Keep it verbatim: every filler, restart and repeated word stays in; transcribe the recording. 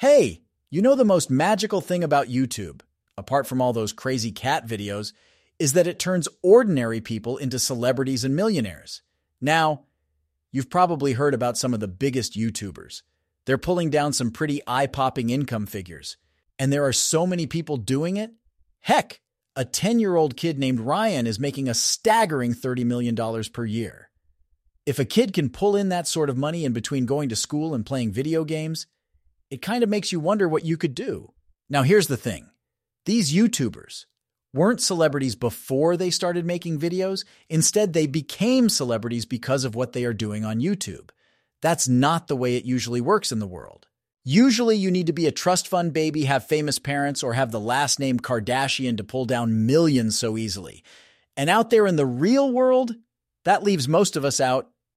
Hey, you know the most magical thing about YouTube, apart from all those crazy cat videos, is that it turns ordinary people into celebrities and millionaires. Now, you've probably heard about some of the biggest YouTubers. They're pulling down some pretty eye-popping income figures. And there are so many people doing it. Heck, a ten-year-old kid named Ryan is making a staggering thirty million dollars per year. If a kid can pull in that sort of money in between going to school and playing video games, it kind of makes you wonder what you could do. Now, here's the thing. These YouTubers weren't celebrities before they started making videos. Instead, they became celebrities because of what they are doing on YouTube. That's not the way it usually works in the world. Usually, you need to be a trust fund baby, have famous parents, or have the last name Kardashian to pull down millions so easily. And out there in the real world, that leaves most of us out